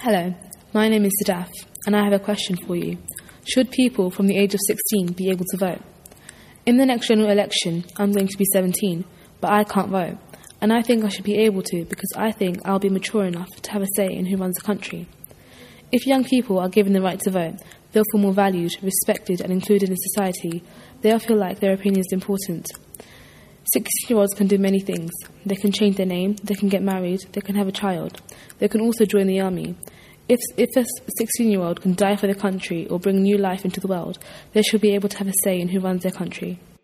Hello, my name is Sadaf, and I have a question for you. Should people from the age of 16 be able to vote? In the next general election, I'm going to be 17, but I can't vote. And I think I should be able to because I think I'll be mature enough to have a say in who runs the country. If young people are given the right to vote, they'll feel more valued, respected and included in society. They'll feel like their opinion is important. 16-year-olds can do many things. They can change their name, they can get married, they can have a child. They can also join the army. If a 16-year-old can die for the country or bring new life into the world, they should be able to have a say in who runs their country.